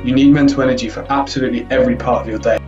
You need mental energy for absolutely every part of your day.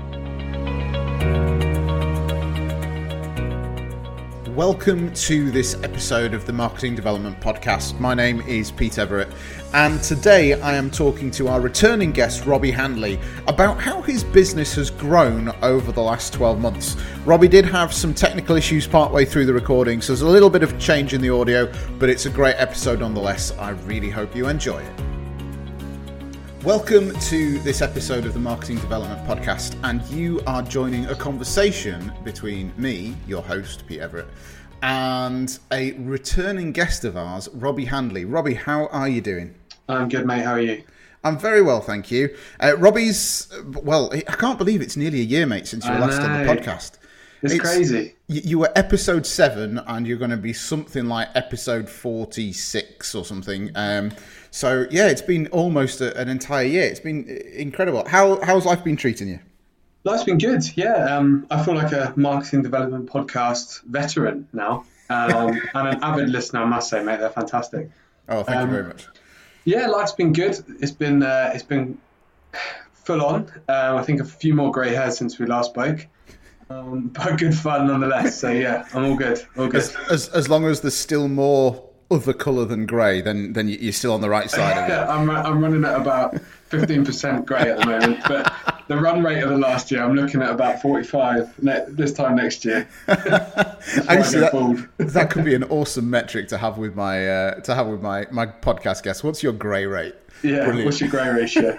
Welcome to this episode of the Marketing Development Podcast. My name is Pete Everett, and today I am talking to our returning guest, Robbie Handley, about how his business has grown over the last 12 months. Robbie did have some technical issues partway through the recording, so there's a little bit of change in the audio, but it's a great episode nonetheless. I really hope you enjoy it. Welcome to this episode of the Marketing Development Podcast, and you are joining a conversation between me, your host, Pete Everett, and a returning guest of ours, Robbie Handley. Robbie, how are you doing? I'm good, mate. How are you? I'm very well, thank you. Robbie's, well, I can't believe it's nearly a year, mate, since you were last on the podcast. It's crazy. You were episode 7, and you're going to be something like episode 46 or something. So yeah, it's been almost an entire year. It's been incredible. How's life been treating you? Life's been good. Yeah, I feel like a marketing development podcast veteran now, and an avid listener. I must say, mate, they're fantastic. Oh, thank you very much. Yeah, life's been good. It's been full on. I think a few more grey hairs since we last spoke, but good fun nonetheless. So yeah, I'm all good. All good. As long as there's still more other colour than grey, then you're still on the right side of it. I'm running at about 15% grey at the moment, but the run rate of the last year, I'm looking at about 45 this time next year. Actually, that could be an awesome metric to have with my podcast guest. What's your grey rate? Yeah, brilliant. What's your grey ratio?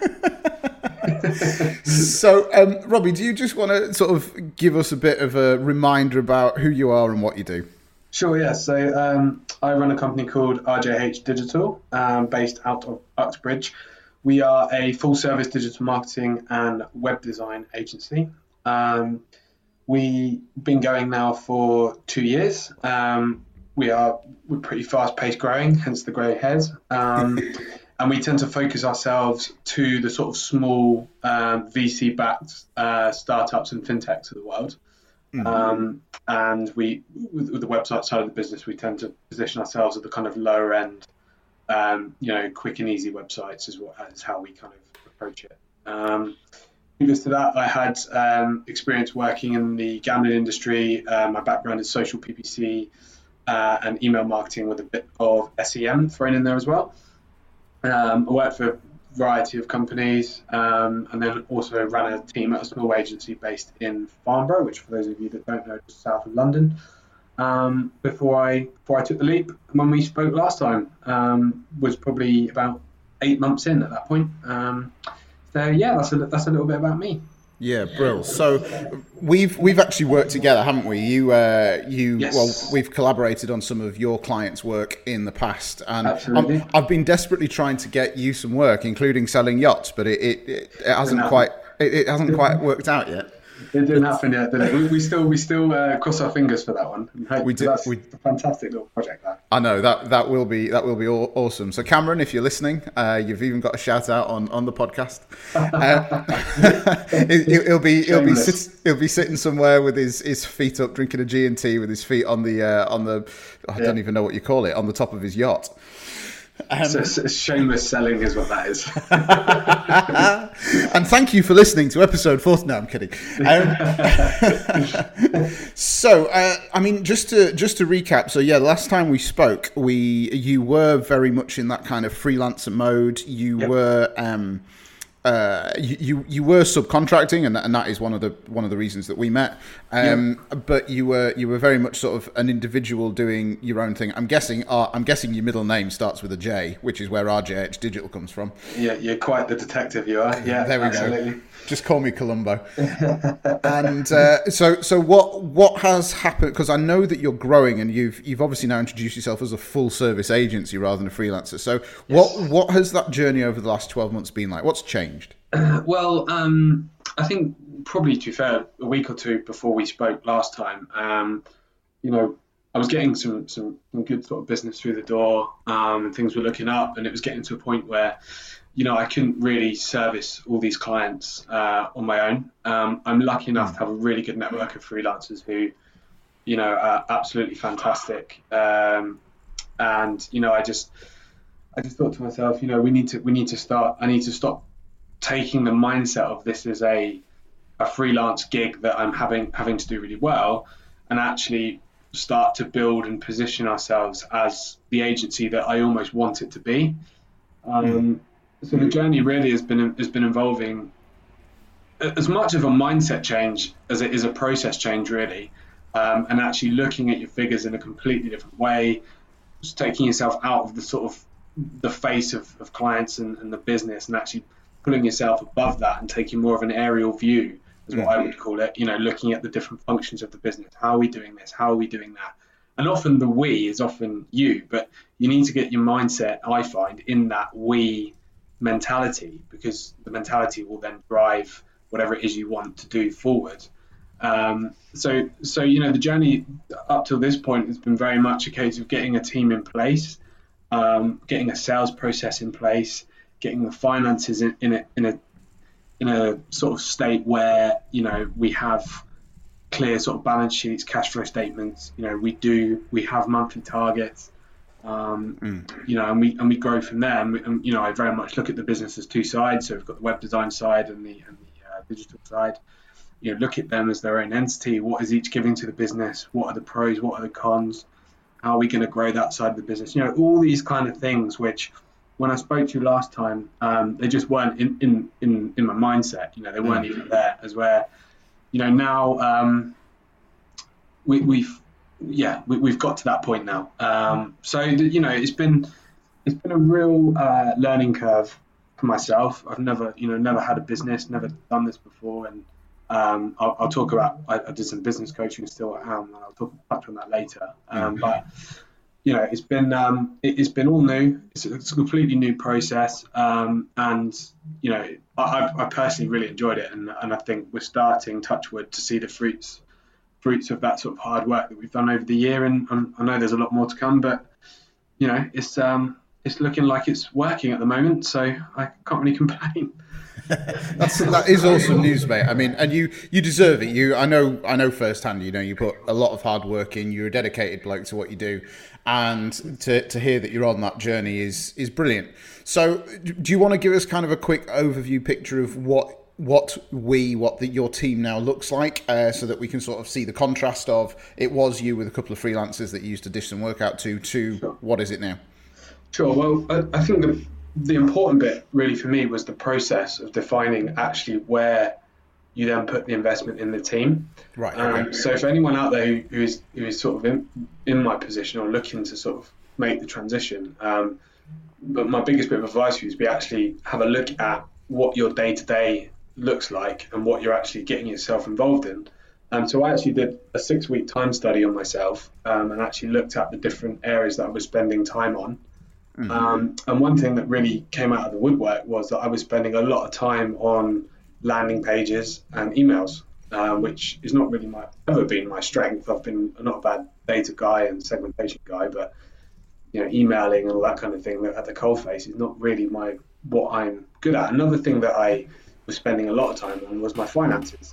So, Robbie, do you just want to sort of give us a bit of a reminder about who you are and what you do? Sure, yeah. So I run a company called RJH Digital, based out of Uxbridge. We are a full-service digital marketing and web design agency. We've been going now for 2 years. We're pretty fast-paced growing, hence the grey hairs. And we tend to focus ourselves to the sort of small VC-backed startups and fintechs of the world. And we, with the website side of the business, we tend to position ourselves at the kind of lower end, quick and easy websites is how we kind of approach it. Previous to that, I had experience working in the gambling industry. My background is social PPC and email marketing with a bit of SEM thrown in there as well. I worked for a variety of companies, and then also ran a team at a small agency based in Farnborough, which for those of you that don't know, is south of London. Before I took the leap, when we spoke last time, was probably about 8 months in at that point. So yeah, that's a little bit about me. Yeah, brilliant. So we've actually worked together, haven't we? Yes. Well, we've collaborated on some of your clients' work in the past, and Absolutely. I've been desperately trying to get you some work, including selling yachts, but it hasn't quite worked out yet. It didn't happen yet, did it? We still cross our fingers for that one. We did. That's a fantastic little project. I know that will be awesome. So Cameron, if you're listening, you've even got a shout out on the podcast. He'll be sitting somewhere with his feet up, drinking a G&T with his feet on the I don't even know what you call it, on the top of his yacht. So shameless selling is what that is. And thank you for listening to episode 4. No, I'm kidding. So, just to recap. So, yeah, the last time we spoke, you were very much in that kind of freelancer mode. You were you were subcontracting, and that is one of the reasons that we met. But you were very much sort of an individual doing your own thing. I'm guessing your middle name starts with a J, which is where RJH Digital comes from. Yeah, you're quite the detective, you are. Yeah, there we absolutely. go. Just call me Columbo. And so what has happened? Because I know that you're growing, and you've obviously now introduced yourself as a full service agency rather than a freelancer. So what has that journey over the last 12 months been like? What's changed? Well, I think probably, to be fair, a week or two before we spoke last time, I was getting some good sort of business through the door, and things were looking up, and it was getting to a point where, I couldn't really service all these clients on my own. I'm lucky enough to have a really good network of freelancers who, are absolutely fantastic. And I just thought to myself, I need to stop taking the mindset of this is a freelance gig that I'm having to do really well, and actually start to build and position ourselves as the agency that I almost want it to be. So the journey really has been involving as much of a mindset change as it is a process change, really, and actually looking at your figures in a completely different way, just taking yourself out of the sort of the face of clients and the business, and actually putting yourself above that and taking more of an aerial view, is what I would call it. Looking at the different functions of the business. How are we doing this? How are we doing that? And often the we is often you, but you need to get your mindset, I find, in that we mentality, because the mentality will then drive whatever it is you want to do forward. So the journey up till this point has been very much a case of getting a team in place, getting a sales process in place, getting the finances in a sort of state where we have clear sort of balance sheets, cash flow statements. We have monthly targets, and we grow from there. And I very much look at the business as two sides. So we've got the web design side and the digital side. Look at them as their own entity. What is each giving to the business? What are the pros? What are the cons? How are we going to grow that side of the business? All these kind of things, which when I spoke to you last time, they just weren't in my mindset. They weren't even there. As where, now we've got to that point now. So it's been a real learning curve for myself. I've never had a business, never done this before, and I'll talk about. I did some business coaching still at Helm, and I'll touch on that later. But it's been all new. It's a completely new process, and I personally really enjoyed it, and I think we're starting, touch wood, to see the fruits of that sort of hard work that we've done over the year, and I know there's a lot more to come, but it's looking like it's working at the moment, so I can't really complain. That is awesome news, mate. I mean, and you deserve it. I know firsthand. You put a lot of hard work in. You're a dedicated bloke to what you do, and to hear that you're on that journey is brilliant. So, do you want to give us kind of a quick overview picture of what your team now looks like, so that we can sort of see the contrast of it was you with a couple of freelancers that you used to dish some work out to Sure. What is it now? Sure. Well, I think the important bit really for me was the process of defining actually where you then put the investment in the team. Right. Okay. So for anyone out there who is sort of in my position or looking to sort of make the transition, but my biggest bit of advice for you is be actually have a look at what your day-to-day looks like and what you're actually getting yourself involved in. So I actually did a 6-week time study on myself, and actually looked at the different areas that I was spending time on. And one thing that really came out of the woodwork was that I was spending a lot of time on landing pages and emails, which is not really ever been my strength. I've been not a bad data guy and segmentation guy, but emailing and all that kind of thing at the coalface is not really what I'm good at. Another thing that I was spending a lot of time on was my finances.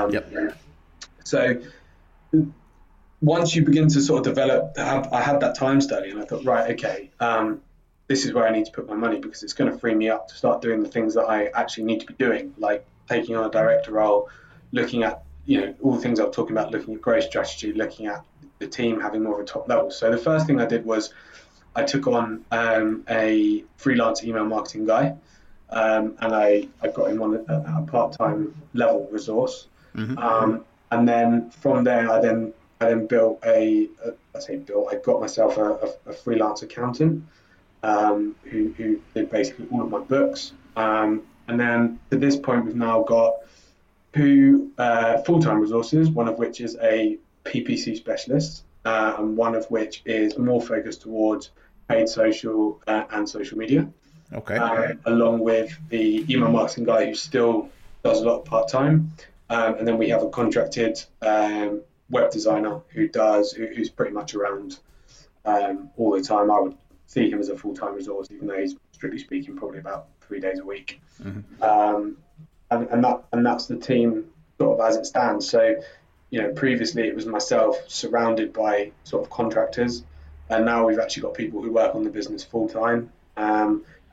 So once you begin to sort of develop, I had that time study, and I thought, right, okay, this is where I need to put my money, because it's going to free me up to start doing the things that I actually need to be doing, like taking on a director role, looking at all the things I was talking about, looking at growth strategy, looking at the team having more of a top level. So the first thing I did was I took on a freelance email marketing guy, and I got him on a part-time level resource. And then from there, I then built I got myself a freelance accountant, who did basically all of my books. And then to this point, we've now got 2 full-time resources, one of which is a PPC specialist, and one of which is more focused towards paid social and social media. Okay. Along with the email marketing guy who still does a lot of part-time. And then we have a contracted web designer who's pretty much around all the time. I would see him as a full-time resource, even though he's strictly speaking probably about 3 days a week. And that's the team sort of as it stands. So previously it was myself surrounded by sort of contractors, and now we've actually got people who work on the business full-time. And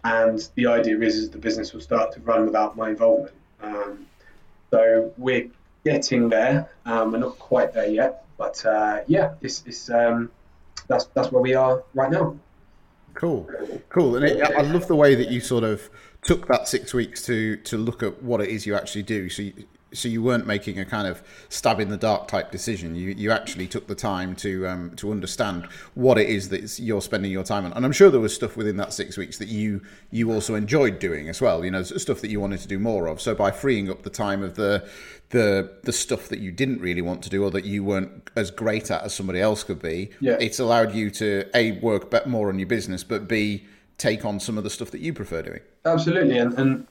and the idea is the business will start to run without my involvement. So we're getting there. We're not quite there yet, but it's that's where we are right now. Cool. And I love the way that you sort of took that 6 weeks to look at what it is you actually do. So you weren't making a kind of stab in the dark type decision. You actually took the time to understand what it is that you're spending your time on. And I'm sure there was stuff within that 6 weeks that you also enjoyed doing as well. Stuff that you wanted to do more of. So by freeing up the time of the stuff that you didn't really want to do or that you weren't as great at as somebody else could be, it's allowed you to A, work more on your business, but B, take on some of the stuff that you prefer doing. Absolutely, and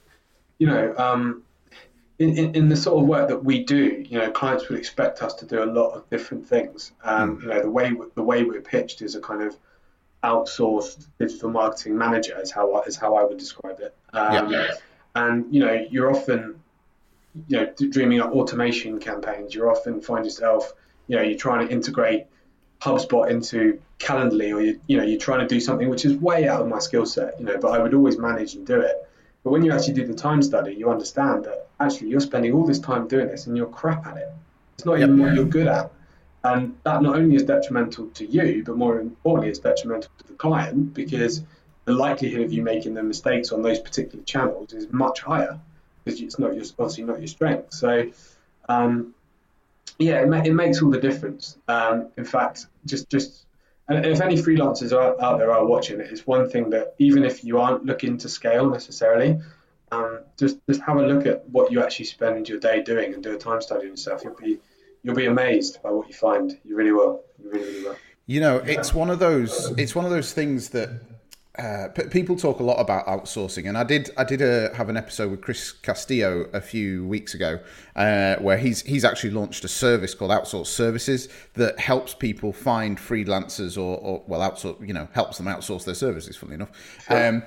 in the sort of work that we do, clients would expect us to do a lot of different things. The way we're pitched is a kind of outsourced digital marketing manager is how I would describe it. And you're often dreaming up automation campaigns. You often find yourself you're trying to integrate HubSpot into Calendly, or you're trying to do something which is way out of my skill set, but I would always manage and do it. But when you actually do the time study, you understand that actually you're spending all this time doing this and you're crap at it. It's not even what you're good at. And that not only is detrimental to you, but more importantly, it's detrimental to the client, because the likelihood of you making the mistakes on those particular channels is much higher, because it's obviously not your strength. So, it makes all the difference. In fact, just and if any freelancers out there are watching it, it's one thing that even if you aren't looking to scale necessarily, just have a look at what you actually spend your day doing and do a time study and stuff. You'll be amazed by what you find. You really will. You really will. It's one of those things that people talk a lot about outsourcing, and I did have an episode with Chris Castillo a few weeks ago where he's actually launched a service called Outsource Services that helps people find freelancers or outsource, helps them outsource their services, funnily enough, sure.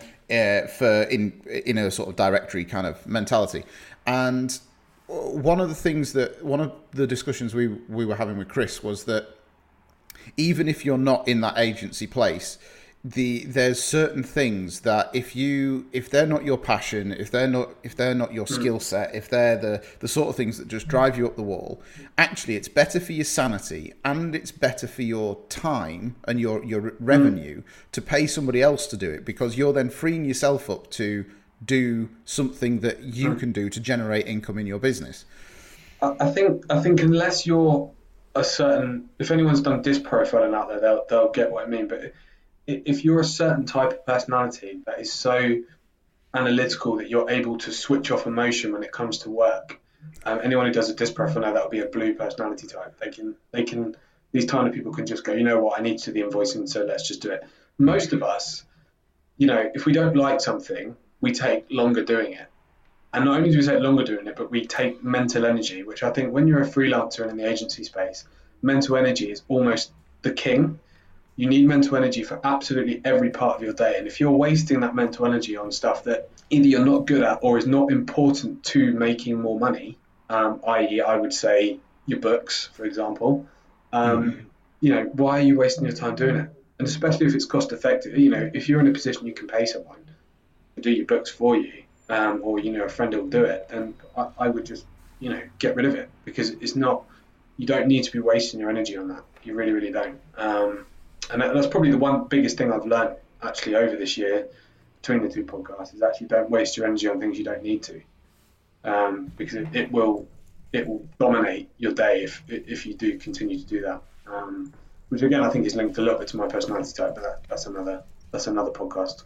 In a sort of directory kind of mentality. And one of the discussions we were having with Chris was that even if you're not in that agency place, there's certain things that if they're not your passion, if they're not your skill set, if they're the sort of things that just drive you up the wall, actually it's better for your sanity and it's better for your time and your revenue to pay somebody else to do it, because you're then freeing yourself up to do something that you can do to generate income in your business. I think unless you're if anyone's done disc profiling out there, they'll get what I mean. But if you're a certain type of personality that is so analytical that you're able to switch off emotion when it comes to work, anyone who does a disc profile now, that will be a blue personality type. They can these kind of people can just go, you know what, I need to do the invoicing, so let's just do it. Most of us, if we don't like something, we take longer doing it. And not only do we take longer doing it, but we take mental energy, which I think when you're a freelancer and in the agency space, mental energy is almost the king. You need mental energy for absolutely every part of your day. And if you're wasting that mental energy on stuff that either you're not good at or is not important to making more money, i.e. I would say your books, for example, why are you wasting your time doing it? And especially if it's cost effective, if you're in a position you can pay someone to do your books for you, or a friend will do it, then I would just get rid of it, because it's not, you don't need to be wasting your energy on that. You really, really don't. And that's probably the one biggest thing I've learned actually over this year between the two podcasts, is actually don't waste your energy on things you don't need to, because it will dominate your day if you do continue to do that. Which again I think is linked a little bit to my personality type, but that's another podcast.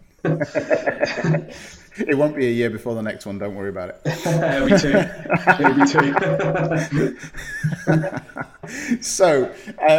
It won't be a year before the next one. Don't worry about it. It'll be two. So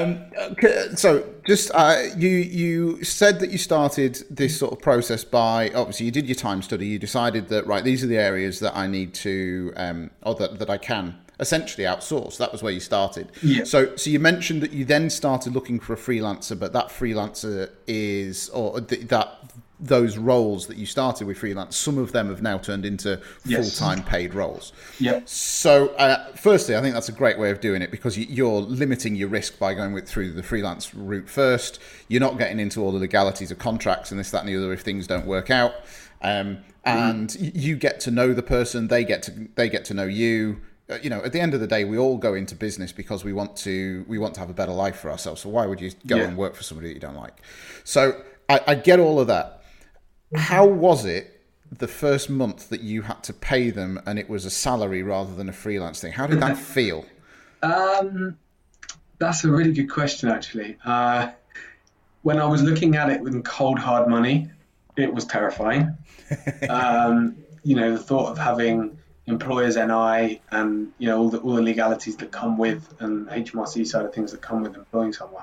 just you said that you started this sort of process by, obviously you did your time study. You decided that, right, these are the areas that I need to, or that I can essentially outsource. That was where you started. Yeah. So you mentioned that you then started looking for a freelancer, but that freelancer is, or that those roles that you started with freelance, some of them have now turned into full-time paid roles. Yep. So firstly, I think that's a great way of doing it, because you're limiting your risk by going through the freelance route first. You're not getting into all the legalities of contracts and this, that, and the other if things don't work out. And you get to know the person, they get to know you. At the end of the day, we all go into business because we want to have a better life for ourselves. So why would you go and work for somebody that you don't like? So I get all of that. How was it the first month that you had to pay them and it was a salary rather than a freelance thing? How did that feel? That's a really good question, actually. When I was looking at it with cold, hard money, it was terrifying. The thought of having employers NI and all the legalities that come with, and HMRC side of things that come with employing someone.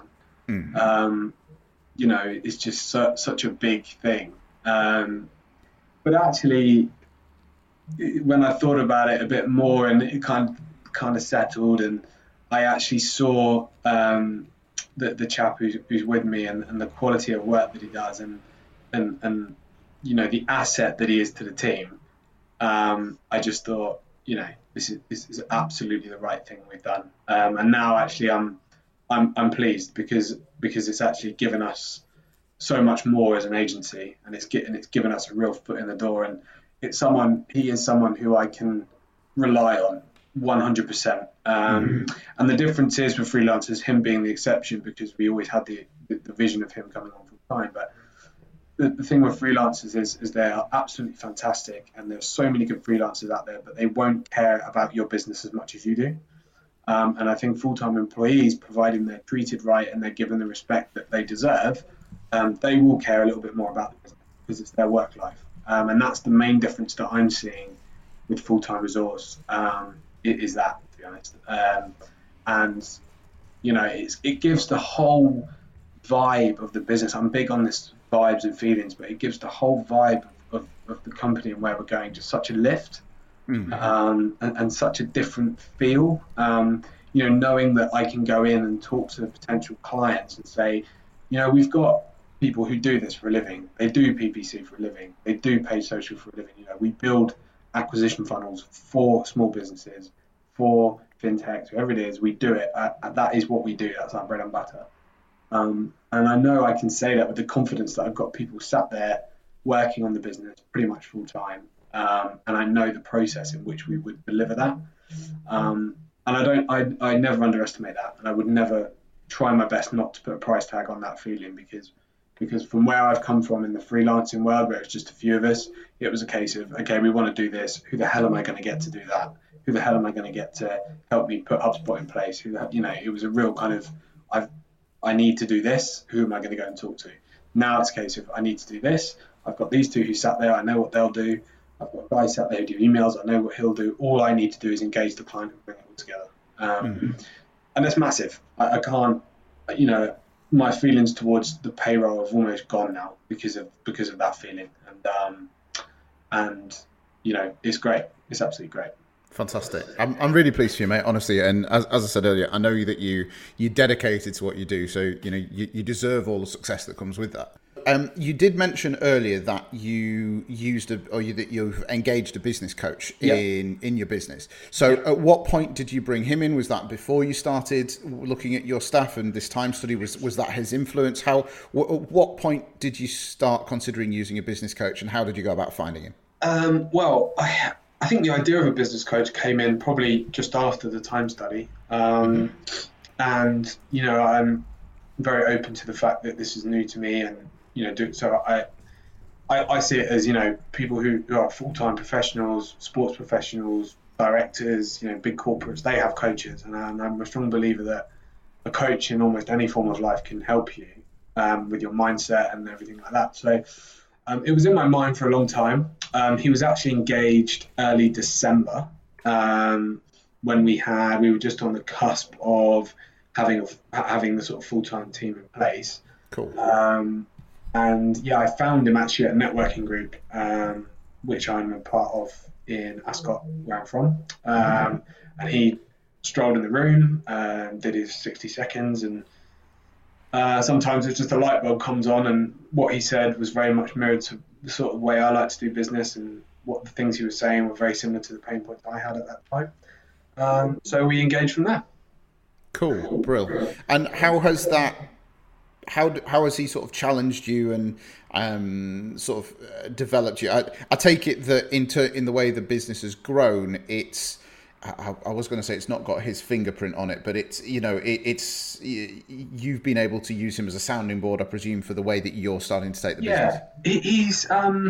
It's just such a big thing. But actually, when I thought about it a bit more and it kind of settled, and I actually saw the chap who's with me and the quality of work that he does and the asset that he is to the team, I just thought, this is absolutely the right thing we've done. And now actually I'm pleased because it's actually given us so much more as an agency, and it's given us a real foot in the door, and he is someone who I can rely on 100%. And the difference is with freelancers, him being the exception, because we always had the vision of him coming on full time. But the thing with freelancers is they are absolutely fantastic, and there's so many good freelancers out there, but they won't care about your business as much as you do. And I think full-time employees, providing they're treated right and they're given the respect that they deserve, they will care a little bit more about the business because it's their work life. And that's the main difference that I'm seeing with full-time resource. It is that, to be honest. It gives the whole vibe of the business. I'm big on this vibes and feelings, but it gives the whole vibe of the company and where we're going just such a lift. And such a different feel, knowing that I can go in and talk to potential clients and say, we've got people who do this for a living. They do PPC for a living. They do paid social for a living. We build acquisition funnels for small businesses, for fintechs, whoever it is. We do it. That is what we do. That's our bread and butter. And I know I can say that with the confidence that I've got people sat there working on the business pretty much full time. And I know the process in which we would deliver that. And I never underestimate that. And I would never try my best not to put a price tag on that feeling, because from where I've come from in the freelancing world, where it's just a few of us, it was a case of, okay, we want to do this. Who the hell am I going to get to do that? Who the hell am I going to get to help me put HubSpot in place? It was a real kind of, I need to do this. Who am I going to go and talk to? Now it's a case of, I need to do this. I've got these two who sat there. I know what they'll do. I've got guys sat there who do emails. I know what he'll do. All I need to do is engage the client and bring it all together. And that's massive. I can't, my feelings towards the payroll have almost gone now because of that feeling. And it's great. It's absolutely great. Fantastic. I'm really pleased for you, mate, honestly. And as I said earlier, I know that you're dedicated to what you do. So, you deserve all the success that comes with that. You did mention earlier that that you've engaged a business coach in your business. So at what point did you bring him in? Was that before you started looking at your staff and this time study? Was that his influence? At what point did you start considering using a business coach, and how did you go about finding him? Well, I think the idea of a business coach came in probably just after the time study. And, I'm very open to the fact that this is new to me, and so I see it as people who are full-time professionals, sports professionals, directors, big corporates. They have coaches, and I'm a strong believer that a coach in almost any form of life can help you with your mindset and everything like that. So it was in my mind for a long time. He was actually engaged early December when we were just on the cusp of having the sort of full-time team in place. Cool. I found him actually at a networking group, which I'm a part of in Ascot, where I'm from. And he strolled in the room, did his 60 seconds, and Sometimes it's just a light bulb comes on, and what he said was very much mirrored to the sort of way I like to do business, and what the things he was saying were very similar to the pain points I had at that time. So we engaged from there. Cool, brilliant. And how has that? How has he sort of challenged you and sort of developed you? I take it that in the way the business has grown, it's. I was going to say it's not got his fingerprint on it, but it's it's you've been able to use him as a sounding board, I presume, for the way that you're starting to take the business. Yeah,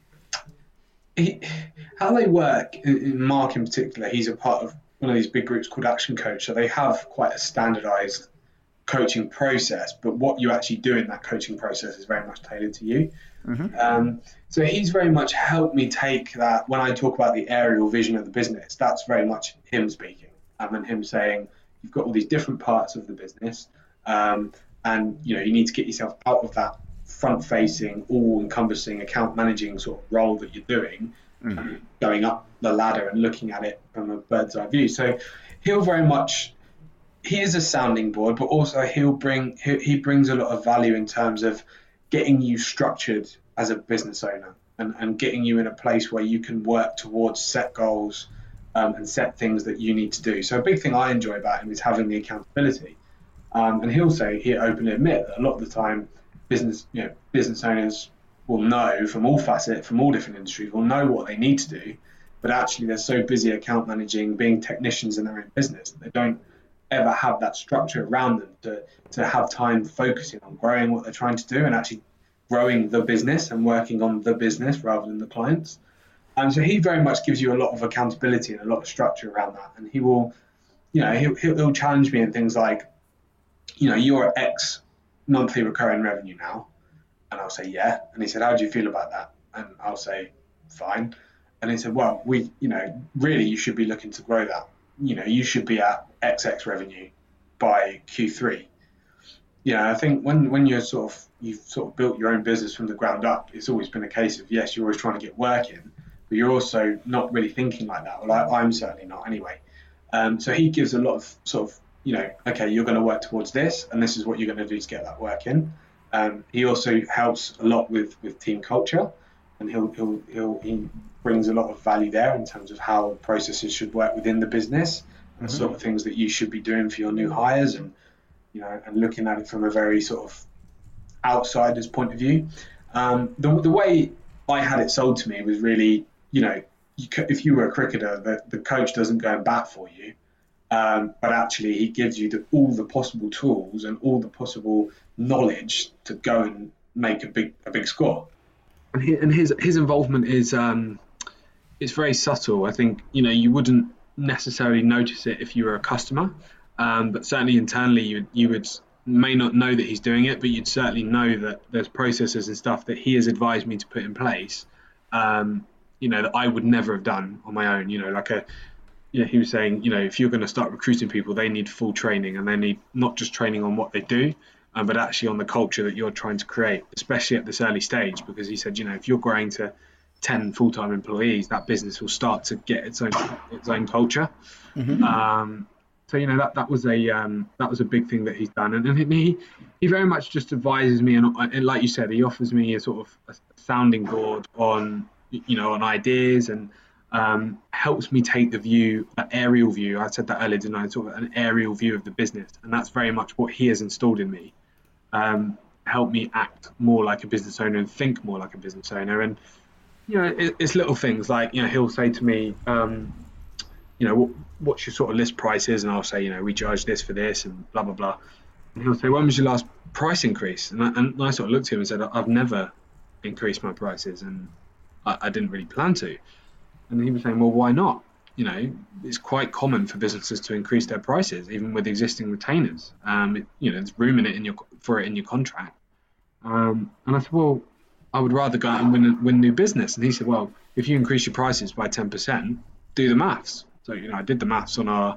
how they work in Mark in particular. He's a part of one of these big groups called Action Coach, so they have quite a standardized coaching process, but what you actually do in that coaching process is very much tailored to you. Mm-hmm. So he's very much helped me take that. When I talk about the aerial vision of the business, that's very much him speaking, and him saying you've got all these different parts of the business, and you need to get yourself out of that front-facing, all-encompassing account managing sort of role that you're doing, going up the ladder and looking at it from a bird's eye view. So he'll very much. He is a sounding board, but also he brings a lot of value in terms of getting you structured as a business owner and getting you in a place where you can work towards set goals and set things that you need to do. So a big thing I enjoy about him is having the accountability. And he'll openly admit that a lot of the time business owners will know from all facets, from all different industries, will know what they need to do, but actually they're so busy account managing, being technicians in their own business, that they don't ever have that structure around them to have time focusing on growing what they're trying to do and actually growing the business and working on the business rather than the clients. So he very much gives you a lot of accountability and a lot of structure around that. And he will, he'll challenge me in things like, you're at X monthly recurring revenue now. And I'll say, yeah. And he said, how do you feel about that? And I'll say, fine. And he said, well, really you should be looking to grow that. You should be at XX revenue by Q3. I think when you've sort of built your own business from the ground up, it's always been a case of, yes, you're always trying to get work in, but you're also not really thinking like that. Well, I'm certainly not anyway. So he gives a lot of sort of, okay, you're going to work towards this, and this is what you're going to do to get that work in. He also helps a lot with team culture, and he brings a lot of value there in terms of how processes should work within the business and the sort of things that you should be doing for your new hires, and and looking at it from a very sort of outsider's point of view. The way I had it sold to me was really, if you were a cricketer, the coach doesn't go and bat for you, but actually he gives you all the possible tools and all the possible knowledge to go and make a big score. And his involvement is it's very subtle. I think you wouldn't necessarily notice it if you were a customer, but certainly internally you may not know that he's doing it, but you'd certainly know that there's processes and stuff that he has advised me to put in place, that I would never have done on my own. He was saying, if you're going to start recruiting people, they need full training, and they need not just training on what they do, but actually on the culture that you're trying to create, especially at this early stage, because he said, if you're growing to 10 full-time employees, that business will start to get its own culture. Mm-hmm. So that was a big thing that he's done, and he very much just advises me, and like you said, he offers me a sort of a sounding board on ideas, and helps me take the view, an aerial view. I said that earlier, didn't I? Sort of an aerial view of the business, and that's very much what he has installed in me. Help me act more like a business owner and think more like a business owner. And it's little things like he'll say to me, what's your sort of list prices, and I'll say we charge this for this and blah blah blah. And he'll say, when was your last price increase? And I sort of looked at him and said, I've never increased my prices, and I didn't really plan to. And he was saying, well, why not? It's quite common for businesses to increase their prices, even with existing retainers. There's room in it in your contract. And I said, well, I would rather go out and win new business. And he said, well, if you increase your prices by 10%, do the maths. So I did the maths on our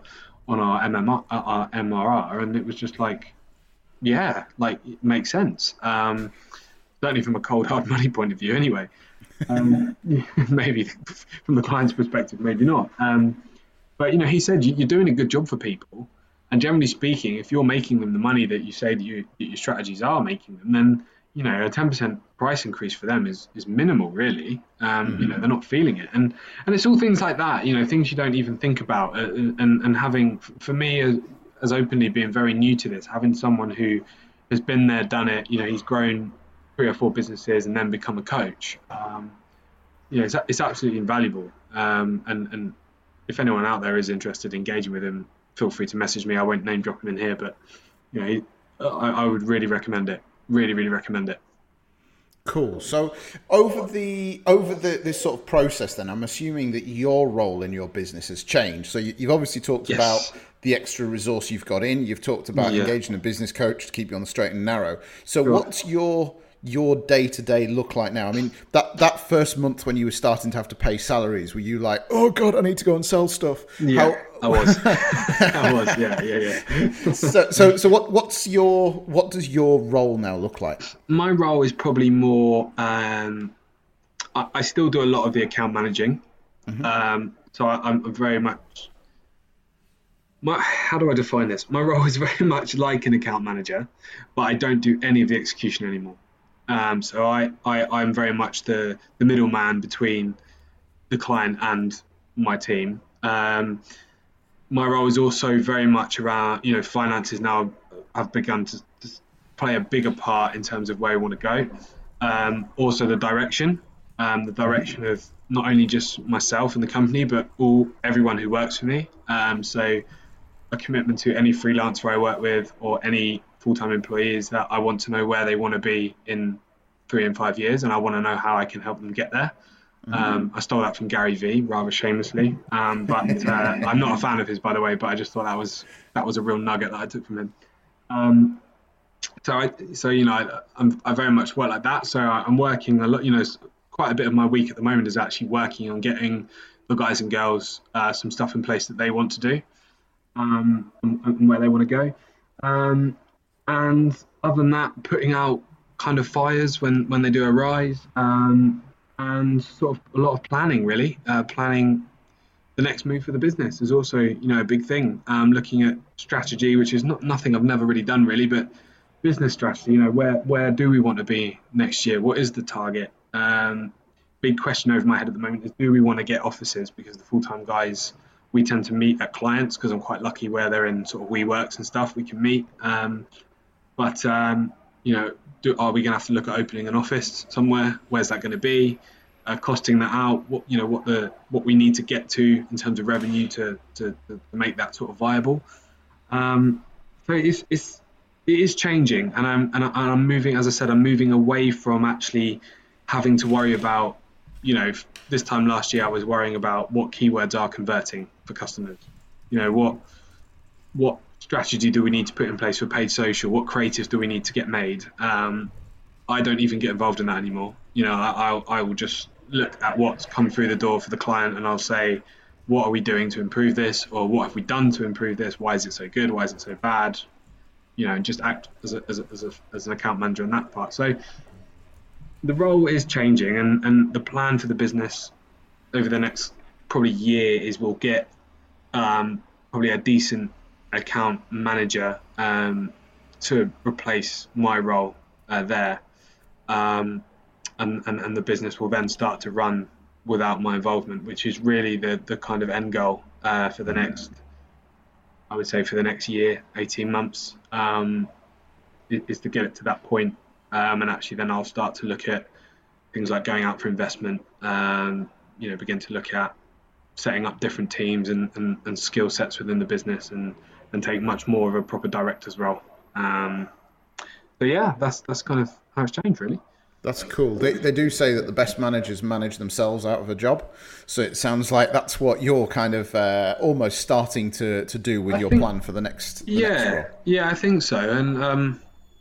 MRR, and it was just like, yeah, like it makes sense. Certainly from a cold hard money point of view, anyway. Maybe from the client's perspective, maybe not. But he said you're doing a good job for people, And generally speaking, if you're making them the money that you say that your strategies are making them, then a 10% price increase for them is minimal, really. They're not feeling it, and it's all things like that. Things you don't even think about, and having, for me, as openly being very new to this, having someone who has been there, done it. He's grown 3 or 4 businesses and then become a coach. It's absolutely invaluable. And if anyone out there is interested in engaging with him, feel free to message me. I won't name drop him in here, but I would really recommend it. Really, really recommend it. Cool. So over this sort of process, then I'm assuming that your role in your business has changed. So you've obviously talked about the extra resource you've got in. You've talked about engaging a business coach to keep you on the straight and narrow. So what's your day-to-day look like now? I mean, that first month when you were starting to have to pay salaries, were you like, oh God, I need to go and sell stuff? Yeah, I was. Yeah. So what does your role now look like? My role is probably more, I still do a lot of the account managing. So I'm very much, how do I define this? My role is very much like an account manager, but I don't do any of the execution anymore. So I'm very much the middleman between the client and my team. My role is also very much around, finances now have begun to play a bigger part in terms of where we want to go. Also the direction of not only just myself and the company, but everyone who works for me. So a commitment to any freelancer I work with or any full-time employees that I want to know where they want to be in 3 and 5 years, and I want to know how I can help them get there. I stole that from Gary Vee rather shamelessly, but I'm not a fan of his, by the way, but I just thought that was a real nugget that I took from him. I very much work like that. So I'm working a lot, quite a bit of my week at the moment is actually working on getting the guys and girls some stuff in place that they want to do, and where they want to go. And other than that, putting out kind of fires when they do arise, and sort of a lot of planning, really. Planning the next move for the business is also, a big thing. Looking at strategy, which is nothing I've never really done, really, but business strategy. Where do we want to be next year? What is the target? Big question over my head at the moment is, do we want to get offices? Because the full-time guys, we tend to meet at clients, because I'm quite lucky where they're in sort of WeWorks and stuff, we can meet. Are we going to have to look at opening an office somewhere? Where's that going to be? Costing that out, what we need to get to in terms of revenue to make that sort of viable. So it is changing, and I'm moving. As I said, I'm moving away from actually having to worry about. This time last year I was worrying about what keywords are converting for customers. What strategy do we need to put in place for paid social? What creatives do we need to get made? I don't even get involved in that anymore. I will just look at what's come through the door for the client, and I'll say, what are we doing to improve this, or what have we done to improve this? Why is it so good? Why is it so bad? And just act as an account manager in that part. So the role is changing, and the plan for the business over the next probably year is we'll get probably a decent account manager to replace my role there, and the business will then start to run without my involvement, which is really the kind of end goal for the next, I would say, for the next year, 18 months, is to get it to that point, and actually then I'll start to look at things like going out for investment, begin to look at setting up different teams and skill sets within the business, and take much more of a proper director's role. That's kind of how it's changed, really. That's cool. They do say that the best managers manage themselves out of a job. So it sounds like that's what you're kind of almost starting to do with your plan for the next role. Yeah, I think so. And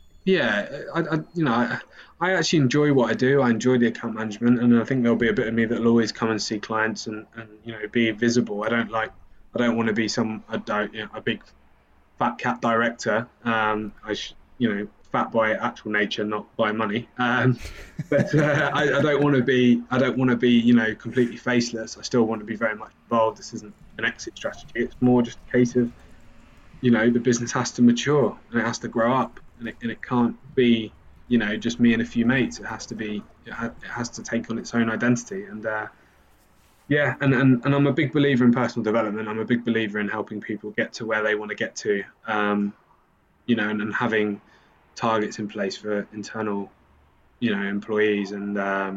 I actually enjoy what I do. I enjoy the account management, and I think there'll be a bit of me that'll always come and see clients and be visible. I don't want to be a big fat cat director. Fat by actual nature, not by money. But I don't want to be completely faceless. I still want to be very much involved. This isn't an exit strategy. It's more just a case of the business has to mature and it has to grow up, and it can't be, just me and a few mates. It has to take on its own identity. And and I'm a big believer in personal development. I'm a big believer in helping people get to where they want to get to, and having targets in place for internal, employees, and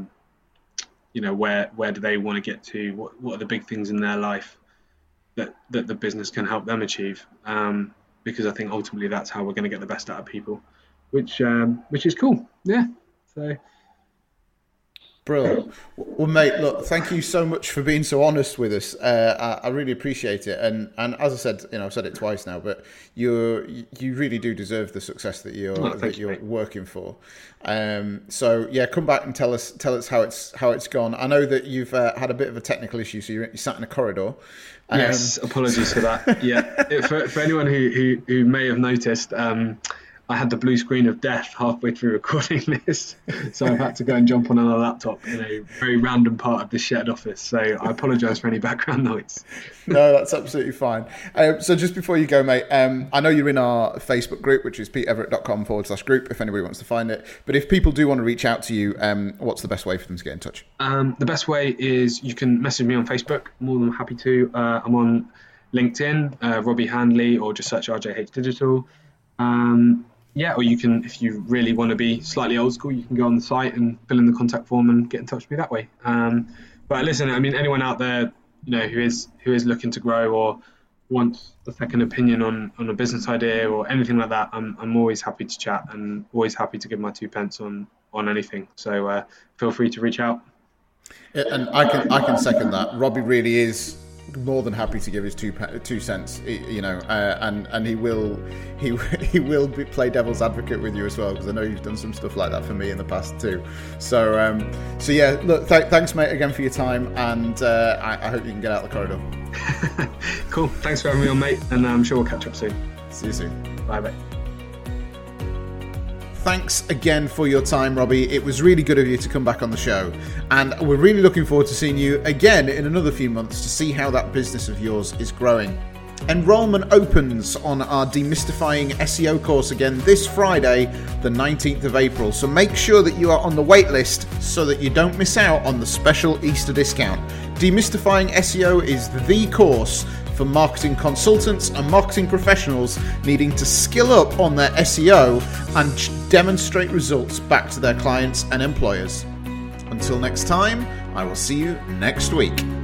where do they want to get to? What are the big things in their life that the business can help them achieve? Because I think ultimately that's how we're going to get the best out of people, which is cool. Yeah. So. Brilliant. Well, mate, look, thank you so much for being so honest with us. I really appreciate it. And as I said, I've said it twice now, but you really do deserve the success that you're working for. So yeah, come back and tell us how it's gone. I know that you've had a bit of a technical issue, so you're sat in a corridor. Yes, apologies for that. Yeah, for anyone who may have noticed, I had the blue screen of death halfway through recording this, so I've had to go and jump on another laptop in a very random part of the shared office. So I apologise for any background noise. No, that's absolutely fine. So just before you go, mate, I know you're in our Facebook group, which is petereverett.com/group, if anybody wants to find it. But if people do want to reach out to you, what's the best way for them to get in touch? The best way is you can message me on Facebook. More than happy to. I'm on LinkedIn, Robbie Handley, or just search RJH Digital. Or you can, if you really want to be slightly old school, you can go on the site and fill in the contact form and get in touch with me that way. But listen, I mean, anyone out there, who is looking to grow or wants a second opinion on a business idea or anything like that, I'm always happy to chat and always happy to give my 2 pence on anything. So feel free to reach out. Yeah, and I can second that. Robbie really is more than happy to give his 2 cents, and he will play devil's advocate with you as well, because I know you've done some stuff like that for me in the past too. So yeah, look, thanks mate again for your time, and I hope you can get out the corridor. Cool, thanks for having me on, mate, and I'm sure we'll catch up soon. See you soon. Bye. Thanks again for your time, Robbie. It was really good of you to come back on the show. And we're really looking forward to seeing you again in another few months to see how that business of yours is growing. Enrollment opens on our Demystifying SEO course again this Friday, the 19th of April. So make sure that you are on the wait list so that you don't miss out on the special Easter discount. Demystifying SEO is the course for marketing consultants and marketing professionals needing to skill up on their SEO and demonstrate results back to their clients and employers. Until next time, I will see you next week.